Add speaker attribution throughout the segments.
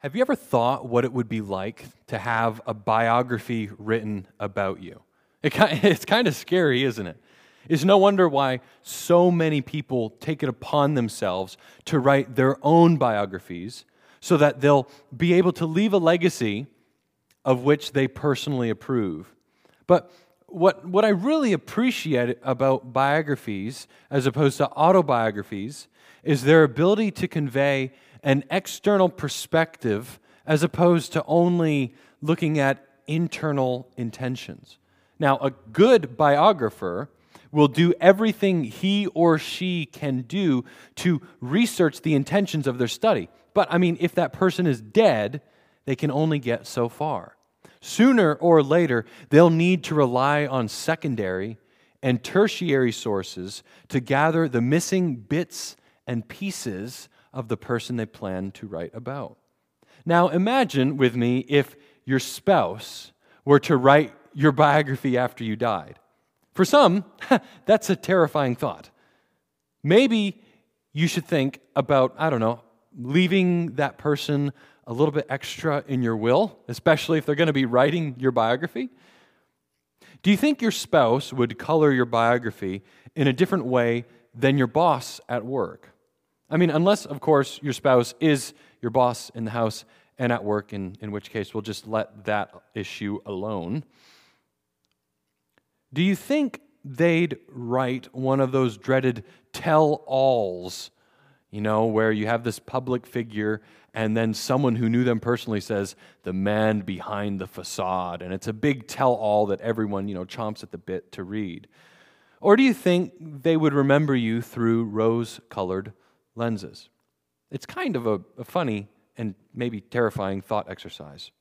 Speaker 1: Have you ever thought what it would be like to have a biography written about you? It's kind of scary, isn't it? It's no wonder why so many people take it upon themselves to write their own biographies so that they'll be able to leave a legacy of which they personally approve. But what I really appreciate about biographies as opposed to autobiographies is their ability to convey an external perspective as opposed to only looking at internal intentions. Now, a good biographer will do everything he or she can do to research the intentions of their study. But, if that person is dead, they can only get so far. Sooner or later, they'll need to rely on secondary and tertiary sources to gather the missing bits and pieces of the person they plan to write about. Now, imagine with me if your spouse were to write your biography after you died. For some, that's a terrifying thought. Maybe you should think about, leaving that person a little bit extra in your will, especially if they're going to be writing your biography. Do you think your spouse would color your biography in a different way than your boss at work? Unless, of course, your spouse is your boss in the house and at work, in which case we'll just let that issue alone. Do you think they'd write one of those dreaded tell-alls, where you have this public figure and then someone who knew them personally says, the man behind the facade, and it's a big tell-all that everyone, chomps at the bit to read? Or do you think they would remember you through rose-colored lenses? It's kind of a funny and maybe terrifying thought exercise.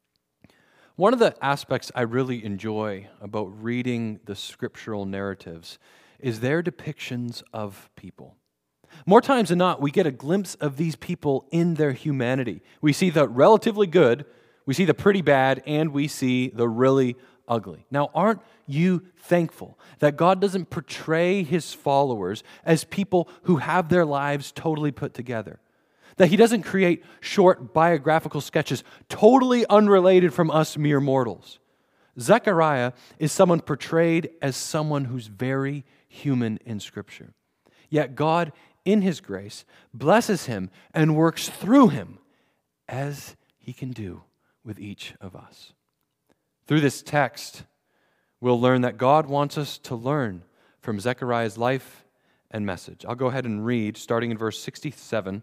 Speaker 1: One of the aspects I really enjoy about reading the scriptural narratives is their depictions of people. More times than not, we get a glimpse of these people in their humanity. We see the relatively good, we see the pretty bad, and we see the really ugly. Now, aren't you thankful that God doesn't portray His followers as people who have their lives totally put together? That He doesn't create short biographical sketches totally unrelated from us mere mortals. Zechariah is someone portrayed as someone who's very human in Scripture. Yet God, in His grace, blesses him and works through him as He can do with each of us. Through this text, we'll learn that God wants us to learn from Zechariah's life and message. I'll go ahead and read, starting in verse 67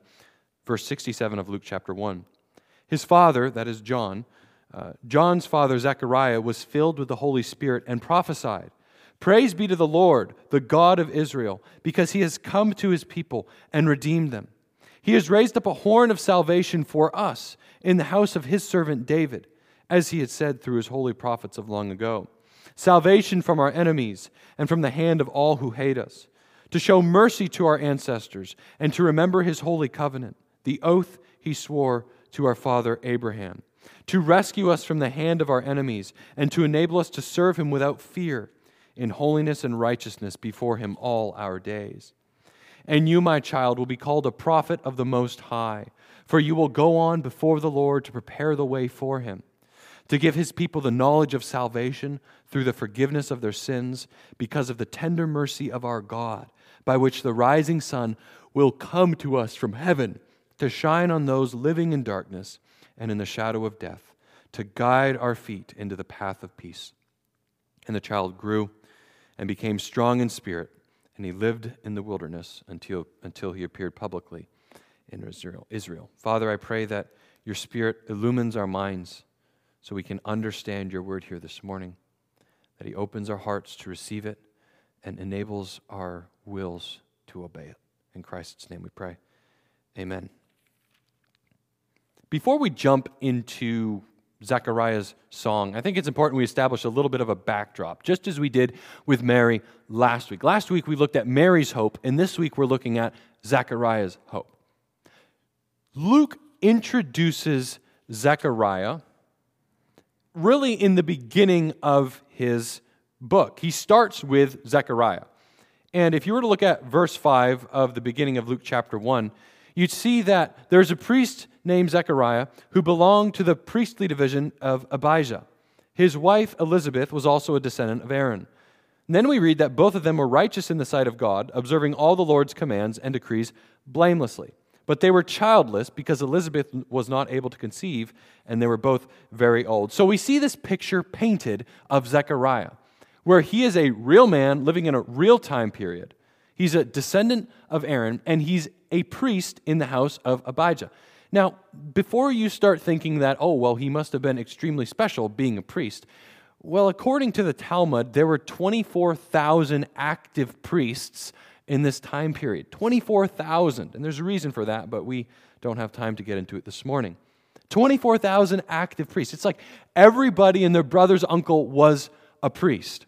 Speaker 1: of Luke chapter 1. His father, that is John's father Zechariah, was filled with the Holy Spirit and prophesied, "Praise be to the Lord, the God of Israel, because He has come to His people and redeemed them. He has raised up a horn of salvation for us in the house of His servant David, as He had said through His holy prophets of long ago. Salvation from our enemies and from the hand of all who hate us, to show mercy to our ancestors and to remember His holy covenant, the oath He swore to our father Abraham, to rescue us from the hand of our enemies and to enable us to serve Him without fear, in holiness and righteousness before Him all our days. And you, my child, will be called a prophet of the Most High, for you will go on before the Lord to prepare the way for Him, to give His people the knowledge of salvation through the forgiveness of their sins, because of the tender mercy of our God, by which the rising sun will come to us from heaven, to shine on those living in darkness and in the shadow of death, to guide our feet into the path of peace." And the child grew and became strong in spirit, and he lived in the wilderness until he appeared publicly in Israel. Father, I pray that your Spirit illumines our minds so we can understand your word here this morning, that He opens our hearts to receive it and enables our wills to obey it. In Christ's name we pray. Amen. Before we jump into Zechariah's song, I think it's important we establish a little bit of a backdrop, just as we did with Mary last week. Last week we looked at Mary's hope, and this week we're looking at Zechariah's hope. Luke introduces Zechariah really in the beginning of his book. He starts with Zechariah. And if you were to look at verse 5 of the beginning of Luke chapter 1, you'd see that there's a priest named Zechariah who belonged to the priestly division of Abijah. His wife Elizabeth was also a descendant of Aaron. And then we read that both of them were righteous in the sight of God, observing all the Lord's commands and decrees blamelessly. But they were childless because Elizabeth was not able to conceive, and they were both very old. So we see this picture painted of Zechariah, where he is a real man living in a real time period. He's a descendant of Aaron, and he's a priest in the house of Abijah. Now, before you start thinking that, oh, well, he must have been extremely special being a priest, well, according to the Talmud, there were 24,000 active priests in this time period. 24,000. And there's a reason for that, but we don't have time to get into it this morning. 24,000 active priests. It's like everybody and their brother's uncle was a priest.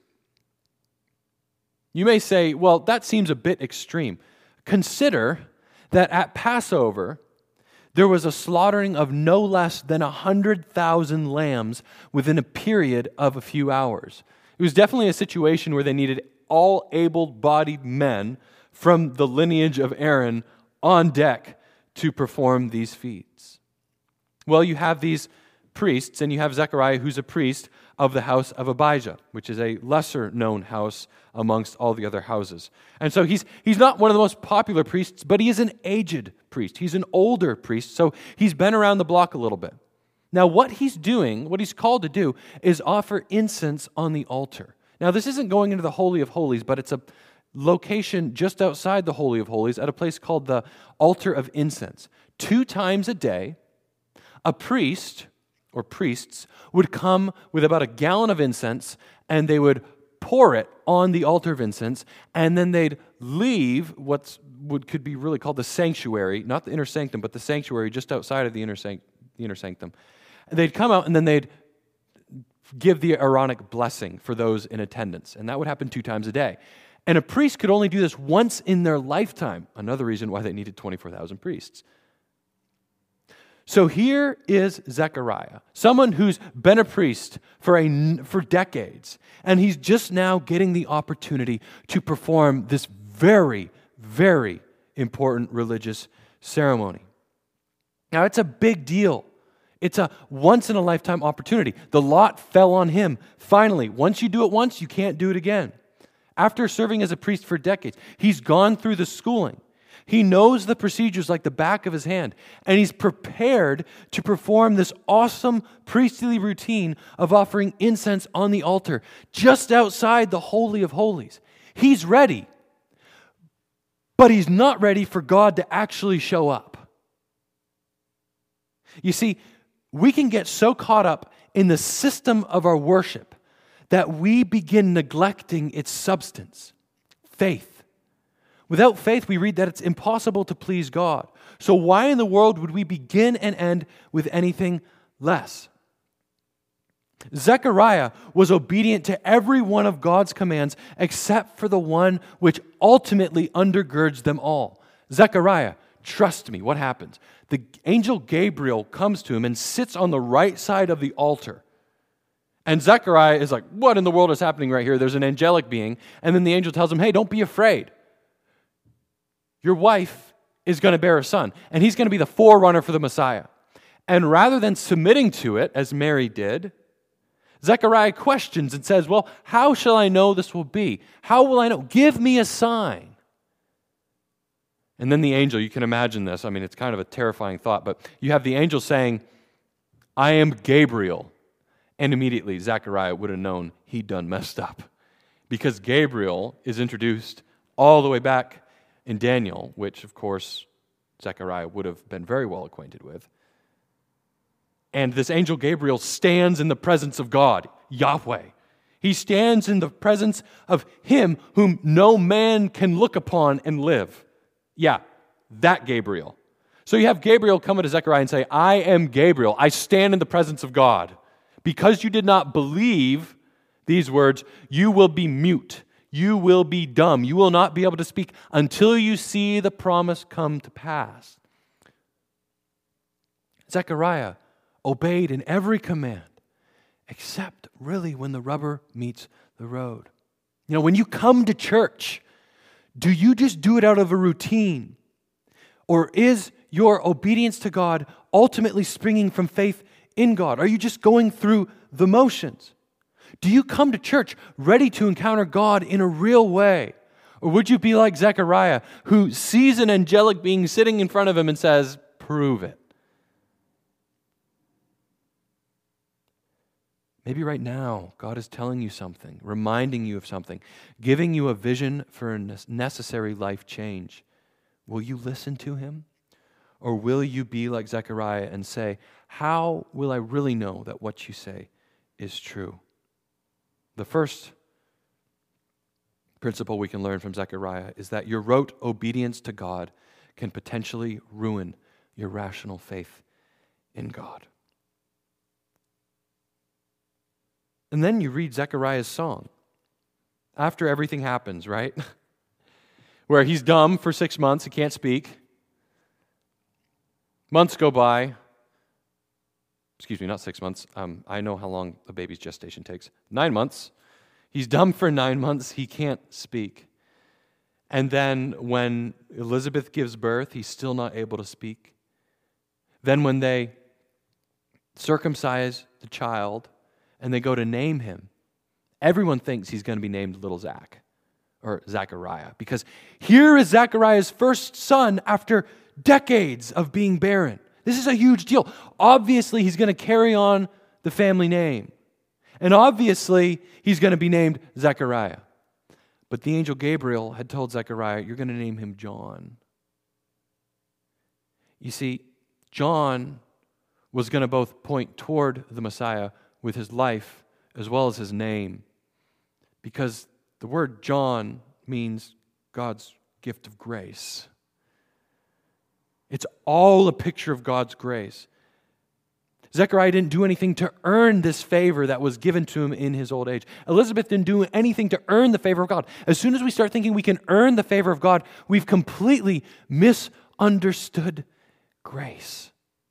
Speaker 1: You may say, well, that seems a bit extreme. Consider that at Passover, there was a slaughtering of no less than 100,000 lambs within a period of a few hours. It was definitely a situation where they needed all able-bodied men from the lineage of Aaron on deck to perform these feats. Well, you have these priests, and you have Zechariah, who's a priest of the house of Abijah, which is a lesser-known house amongst all the other houses. And so he's not one of the most popular priests, but he is an aged priest. He's an older priest, so he's been around the block a little bit. Now, what he's doing, what he's called to do, is offer incense on the altar. Now, this isn't going into the Holy of Holies, but it's a location just outside the Holy of Holies at a place called the Altar of Incense. 2 times a day, a priest or priests would come with about a gallon of incense, and they would pour it on the altar of incense, and then they'd leave could be really called the sanctuary, not the inner sanctum, but the sanctuary just outside of the inner sanctum. And they'd come out, and then they'd give the Aaronic blessing for those in attendance, and that would happen 2 times a day. And a priest could only do this once in their lifetime. Another reason why they needed 24,000 priests. So here is Zechariah, someone who's been a priest for decades, and he's just now getting the opportunity to perform this very, very important religious ceremony. Now, it's a big deal. It's a once-in-a-lifetime opportunity. The lot fell on him. Finally, once you do it once, you can't do it again. After serving as a priest for decades, he's gone through the schooling. He knows the procedures like the back of his hand, and he's prepared to perform this awesome priestly routine of offering incense on the altar just outside the Holy of Holies. He's ready, but he's not ready for God to actually show up. You see, we can get so caught up in the system of our worship that we begin neglecting its substance, faith. Without faith, we read that it's impossible to please God. So why in the world would we begin and end with anything less? Zechariah was obedient to every one of God's commands except for the one which ultimately undergirds them all. Zechariah, trust me, what happens? The angel Gabriel comes to him and sits on the right side of the altar. And Zechariah is like, what in the world is happening right here? There's an angelic being. And then the angel tells him, hey, don't be afraid. Your wife is going to bear a son, and he's going to be the forerunner for the Messiah. And rather than submitting to it, as Mary did, Zechariah questions and says, well, how shall I know this will be? How will I know? Give me a sign. And then the angel, you can imagine this. I mean, it's kind of a terrifying thought, but you have the angel saying, I am Gabriel. And immediately Zechariah would have known he'd done messed up, because Gabriel is introduced all the way back in Daniel, which, of course, Zechariah would have been very well acquainted with. And this angel Gabriel stands in the presence of God, Yahweh. He stands in the presence of Him whom no man can look upon and live. Yeah, that Gabriel. So you have Gabriel come to Zechariah and say, I am Gabriel. I stand in the presence of God. Because you did not believe these words, you will be mute. You will be dumb. You will not be able to speak until you see the promise come to pass. Zechariah obeyed in every command, except really when the rubber meets the road. You know, when you come to church, do you just do it out of a routine? Or is your obedience to God ultimately springing from faith in God? Are you just going through the motions? Do you come to church ready to encounter God in a real way? Or would you be like Zechariah, who sees an angelic being sitting in front of him and says, "Prove it"? Maybe right now, God is telling you something, reminding you of something, giving you a vision for a necessary life change. Will you listen to Him? Or will you be like Zechariah and say, "How will I really know that what you say is true?" The first principle we can learn from Zechariah is that your rote obedience to God can potentially ruin your rational faith in God. And then you read Zechariah's song after everything happens, right? Where he's dumb for 6 months, he can't speak. Months go by. Excuse me, not 6 months. I know how long a baby's gestation takes. 9 months. He's dumb for 9 months, he can't speak. And then when Elizabeth gives birth, he's still not able to speak. Then when they circumcise the child and they go to name him, everyone thinks he's going to be named Little Zach or Zechariah, because here is Zechariah's first son after decades of being barren. This is a huge deal. Obviously, he's going to carry on the family name. And obviously, he's going to be named Zechariah. But the angel Gabriel had told Zechariah, "You're going to name him John." You see, John was going to both point toward the Messiah with his life as well as his name, because the word John means God's gift of grace. It's all a picture of God's grace. Zechariah didn't do anything to earn this favor that was given to him in his old age. Elizabeth didn't do anything to earn the favor of God. As soon as we start thinking we can earn the favor of God, we've completely misunderstood grace.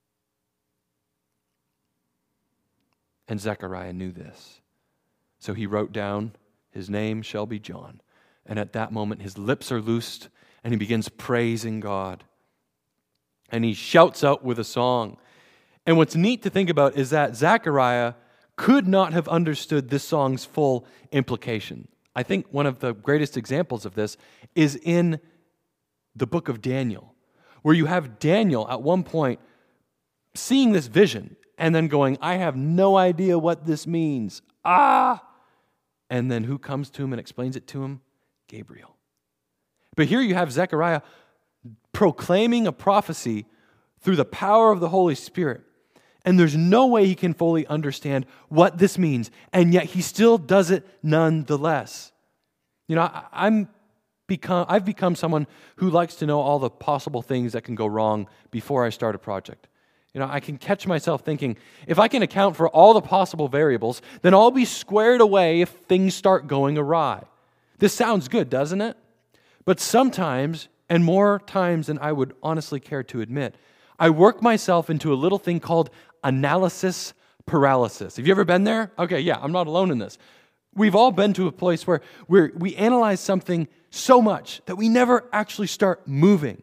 Speaker 1: And Zechariah knew this. So he wrote down, "His name shall be John." And at that moment, his lips are loosed and he begins praising God. And he shouts out with a song. And what's neat to think about is that Zechariah could not have understood this song's full implication. I think one of the greatest examples of this is in the book of Daniel, where you have Daniel at one point seeing this vision and then going, "I have no idea what this means. And then who comes to him and explains it to him? Gabriel. But here you have Zechariah proclaiming a prophecy through the power of the Holy Spirit. And there's no way he can fully understand what this means. And yet he still does it nonetheless. You know, I've become someone who likes to know all the possible things that can go wrong before I start a project. You know, I can catch myself thinking, if I can account for all the possible variables, then I'll be squared away if things start going awry. This sounds good, doesn't it? But sometimes, and more times than I would honestly care to admit, I work myself into a little thing called analysis paralysis. Have you ever been there? Okay, yeah, I'm not alone in this. We've all been to a place where we analyze something so much that we never actually start moving.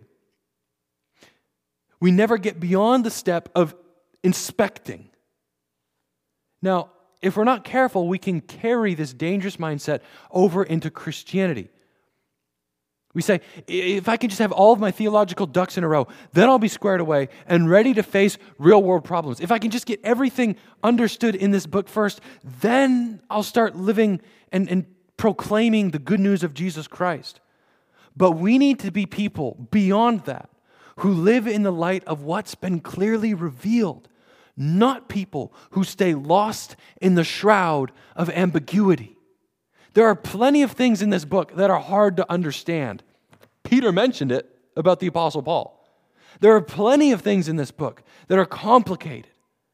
Speaker 1: We never get beyond the step of inspecting. Now, if we're not careful, we can carry this dangerous mindset over into Christianity. We say, if I can just have all of my theological ducks in a row, then I'll be squared away and ready to face real-world problems. If I can just get everything understood in this book first, then I'll start living and proclaiming the good news of Jesus Christ. But we need to be people beyond that, who live in the light of what's been clearly revealed, not people who stay lost in the shroud of ambiguity. There are plenty of things in this book that are hard to understand. Peter mentioned it about the Apostle Paul. There are plenty of things in this book that are complicated.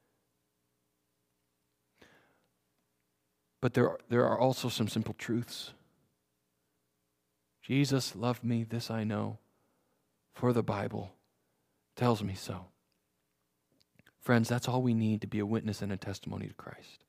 Speaker 1: But there are also some simple truths. Jesus loved me, this I know, for the Bible tells me so. Friends, that's all we need to be a witness and a testimony to Christ.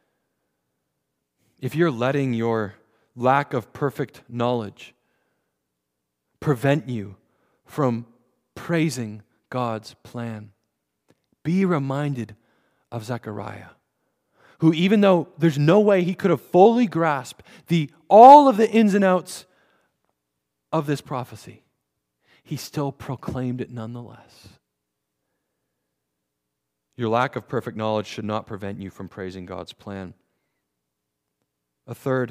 Speaker 1: If you're letting your lack of perfect knowledge prevent you from praising God's plan. Be reminded of Zechariah, who, even though there's no way he could have fully grasped all of the ins and outs of this prophecy, he still proclaimed it nonetheless. Your lack of perfect knowledge should not prevent you from praising God's plan. A third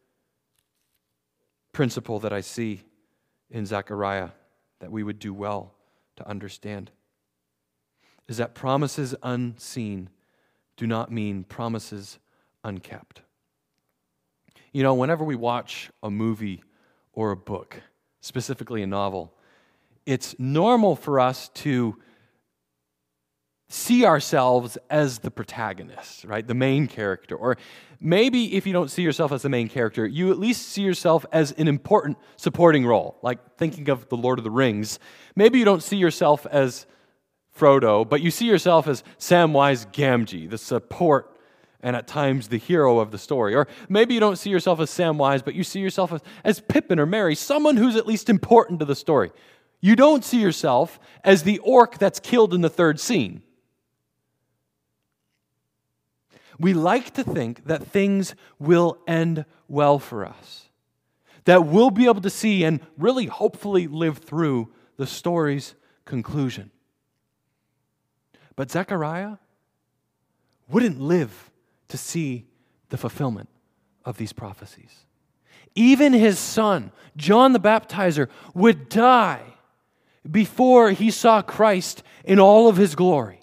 Speaker 1: principle that I see in Zechariah that we would do well to understand is that promises unseen do not mean promises unkept. You know, whenever we watch a movie or a book, specifically a novel, it's normal for us to see ourselves as the protagonist, right? The main character. Or maybe if you don't see yourself as the main character, you at least see yourself as an important supporting role. Like thinking of The Lord of the Rings. Maybe you don't see yourself as Frodo, but you see yourself as Samwise Gamgee, the support and at times the hero of the story. Or maybe you don't see yourself as Samwise, but you see yourself as Pippin or Merry, someone who's at least important to the story. You don't see yourself as the orc that's killed in the third scene. We like to think that things will end well for us, that we'll be able to see and really hopefully live through the story's conclusion. But Zechariah wouldn't live to see the fulfillment of these prophecies. Even his son, John the Baptizer, would die before he saw Christ in all of his glory.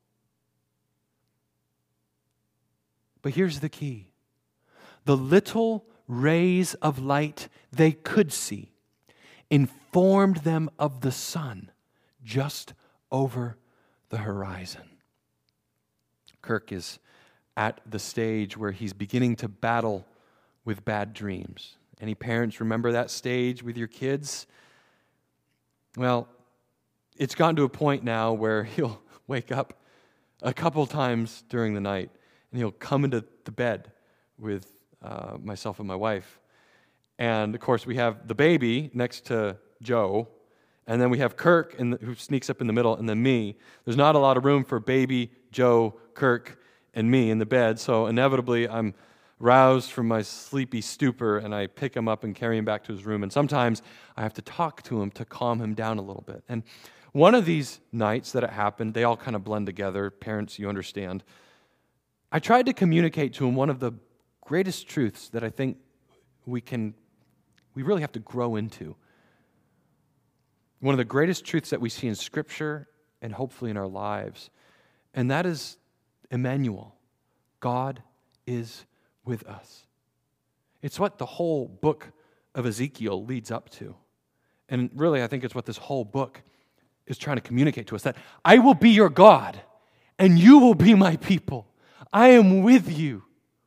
Speaker 1: But here's the key. The little rays of light they could see informed them of the sun just over the horizon. Kirk is at the stage where he's beginning to battle with bad dreams. Any parents remember that stage with your kids? Well, it's gotten to a point now where he'll wake up a couple times during the night and he'll come into the bed with myself and my wife. And of course, we have the baby next to Joe, and then we have Kirk who sneaks up in the middle, and then me. There's not a lot of room for baby, Joe, Kirk, and me in the bed, so inevitably I'm roused from my sleepy stupor, and I pick him up and carry him back to his room. And sometimes I have to talk to him to calm him down a little bit. And one of these nights that it happened, they all kind of blend together. Parents, you understand. I tried to communicate to him one of the greatest truths that I think we really have to grow into. One of the greatest truths that we see in Scripture and hopefully in our lives, and that is Emmanuel. God is with us. It's what the whole book of Ezekiel leads up to. And really, I think it's what this whole book is trying to communicate to us, that I will be your God, and you will be my people. I am with you.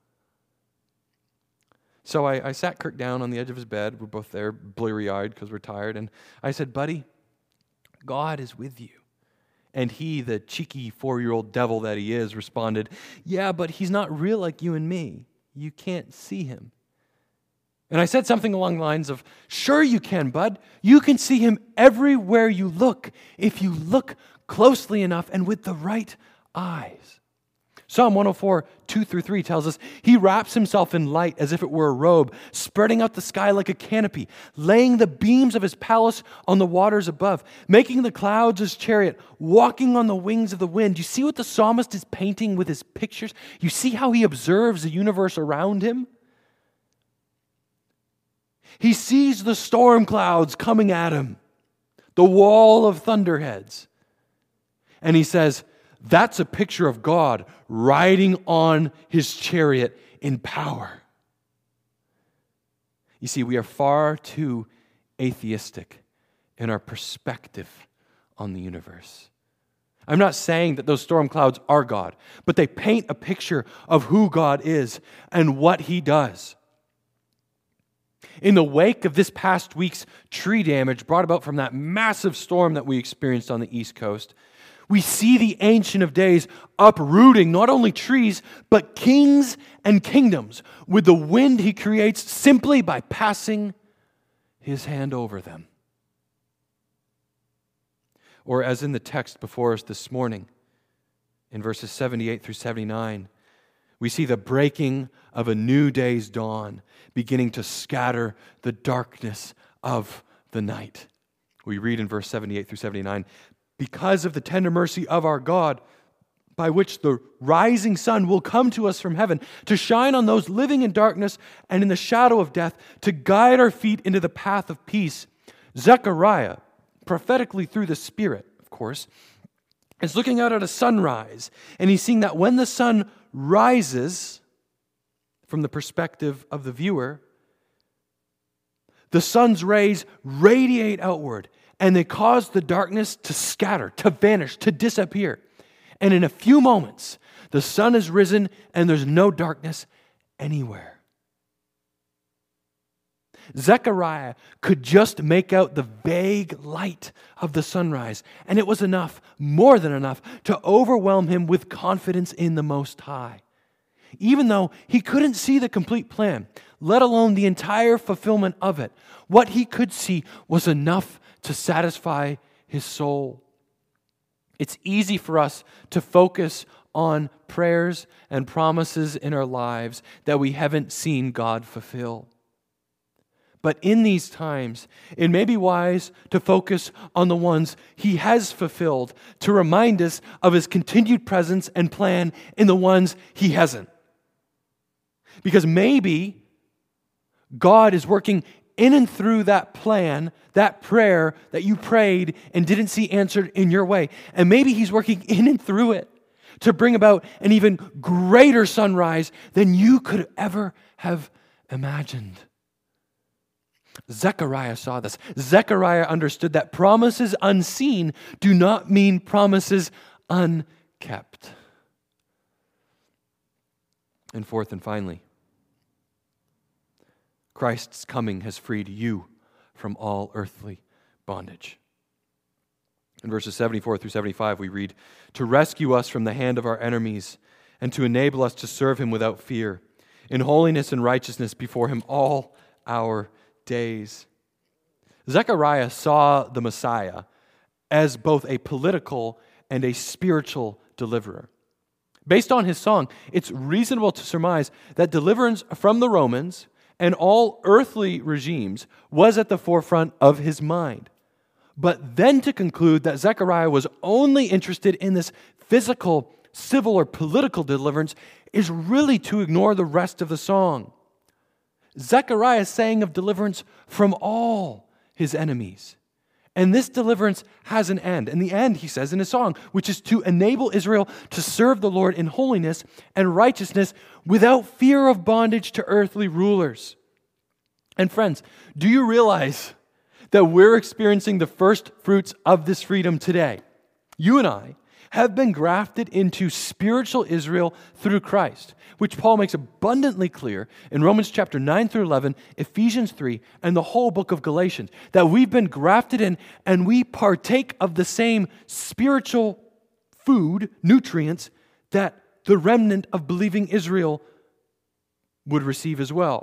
Speaker 1: So I sat Kirk down on the edge of his bed. We're both there, bleary-eyed because we're tired. And I said, buddy, God is with you. And he, the cheeky 4-year-old devil that he is, responded, yeah, but he's not real like you and me. You can't see him. And I said something along the lines of, sure you can, bud. You can see him everywhere you look, if you look closely enough and with the right eyes. Psalm 104, 2-3 tells us, he wraps himself in light as if it were a robe, spreading out the sky like a canopy, laying the beams of his palace on the waters above, making the clouds his chariot, walking on the wings of the wind. You see what the psalmist is painting with his pictures? You see how he observes the universe around him? He sees the storm clouds coming at him, the wall of thunderheads. And he says, that's a picture of God riding on his chariot in power. You see, we are far too atheistic in our perspective on the universe. I'm not saying that those storm clouds are God, but they paint a picture of who God is and what he does. In the wake of this past week's tree damage brought about from that massive storm that we experienced on the East Coast, we see the Ancient of Days uprooting not only trees, but kings and kingdoms with the wind he creates simply by passing his hand over them. Or as in the text before us this morning, in verses 78 through 79, we see the breaking of a new day's dawn beginning to scatter the darkness of the night. We read in verse 78 through 79, because of the tender mercy of our God, by which the rising sun will come to us from heaven, to shine on those living in darkness and in the shadow of death, to guide our feet into the path of peace. Zechariah, prophetically through the Spirit, of course, is looking out at a sunrise, and he's seeing that when the sun rises, from the perspective of the viewer, the sun's rays radiate outward, and they cause the darkness to scatter, to vanish, to disappear. And in a few moments, the sun has risen, and there's no darkness anywhere. Zechariah could just make out the vague light of the sunrise, and it was enough, more than enough, to overwhelm him with confidence in the Most High. Even though he couldn't see the complete plan, let alone the entire fulfillment of it, what he could see was enough to satisfy his soul. It's easy for us to focus on prayers and promises in our lives that we haven't seen God fulfill. But in these times, it may be wise to focus on the ones He has fulfilled, to remind us of His continued presence and plan in the ones He hasn't. Because maybe God is working in and through that plan, that prayer that you prayed and didn't see answered in your way. And maybe He's working in and through it to bring about an even greater sunrise than you could ever have imagined. Zechariah saw this. Zechariah understood that promises unseen do not mean promises unkept. And fourth and finally, Christ's coming has freed you from all earthly bondage. In verses 74 through 75, we read, to rescue us from the hand of our enemies and to enable us to serve Him without fear, in holiness and righteousness before Him all our days. Zechariah saw the Messiah as both a political and a spiritual deliverer. Based on his song, it's reasonable to surmise that deliverance from the Romans and all earthly regimes was at the forefront of his mind. But then to conclude that Zechariah was only interested in this physical, civil, or political deliverance is really to ignore the rest of the song. Zechariah sang of deliverance from all his enemies. And this deliverance has an end. And the end, he says in his song, which is to enable Israel to serve the Lord in holiness and righteousness without fear of bondage to earthly rulers. And friends, do you realize that we're experiencing the first fruits of this freedom today? You and I have been grafted into spiritual Israel through Christ, which Paul makes abundantly clear in Romans chapter 9 through 11, Ephesians 3, and the whole book of Galatians, that we've been grafted in and we partake of the same spiritual food, nutrients, that the remnant of believing Israel would receive as well.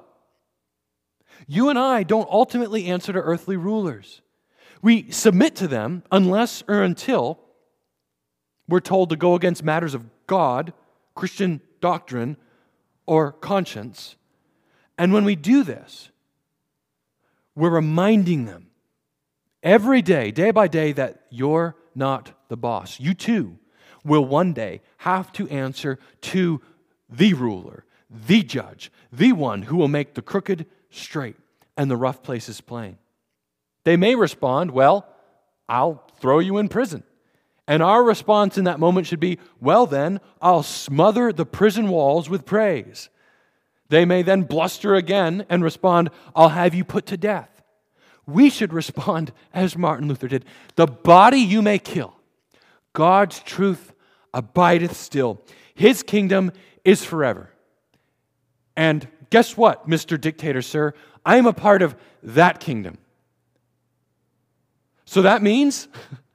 Speaker 1: You and I don't ultimately answer to earthly rulers. We submit to them unless or until we're told to go against matters of God, Christian doctrine, or conscience. And when we do this, we're reminding them every day, day by day, that you're not the boss. You too will one day have to answer to the ruler, the judge, the one who will make the crooked straight and the rough places plain. They may respond, well, I'll throw you in prison. And our response in that moment should be, well then, I'll smother the prison walls with praise. They may then bluster again and respond, I'll have you put to death. We should respond as Martin Luther did, the body you may kill, God's truth abideth still. His kingdom is forever. And guess what, Mr. Dictator, sir? I am a part of that kingdom. So that means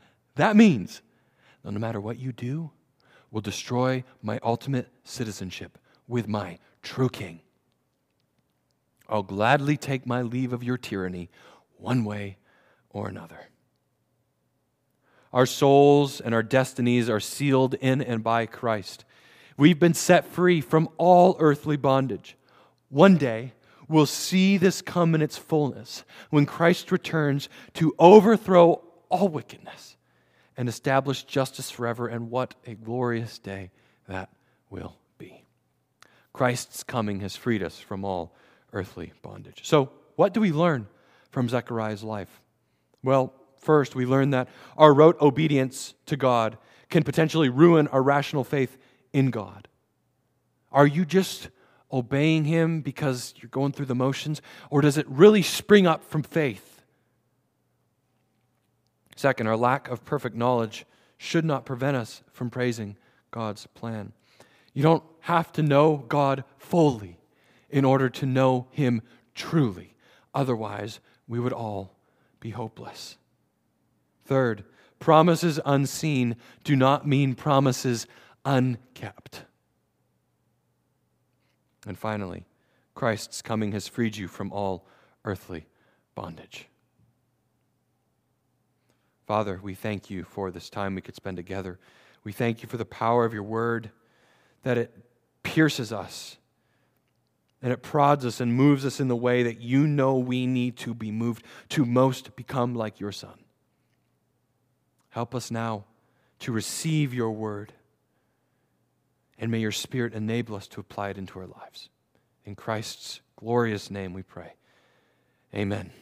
Speaker 1: no matter what you do, will destroy my ultimate citizenship with my true king. I'll gladly take my leave of your tyranny one way or another. Our souls and our destinies are sealed in and by Christ. We've been set free from all earthly bondage. One day, we'll see this come in its fullness when Christ returns to overthrow all wickedness and establish justice forever. And what a glorious day that will be. Christ's coming has freed us from all earthly bondage. So, what do we learn from Zechariah's life? Well, first, we learn that our rote obedience to God can potentially ruin our rational faith in God. Are you just obeying Him because you're going through the motions, or does it really spring up from faith? Second, our lack of perfect knowledge should not prevent us from praising God's plan. You don't have to know God fully in order to know Him truly. Otherwise, we would all be hopeless. Third, promises unseen do not mean promises unkept. And finally, Christ's coming has freed you from all earthly bondage. Father, we thank you for this time we could spend together. We thank you for the power of your word, that it pierces us and it prods us and moves us in the way that you know we need to be moved to most become like your Son. Help us now to receive your word, and may your Spirit enable us to apply it into our lives. In Christ's glorious name we pray. Amen.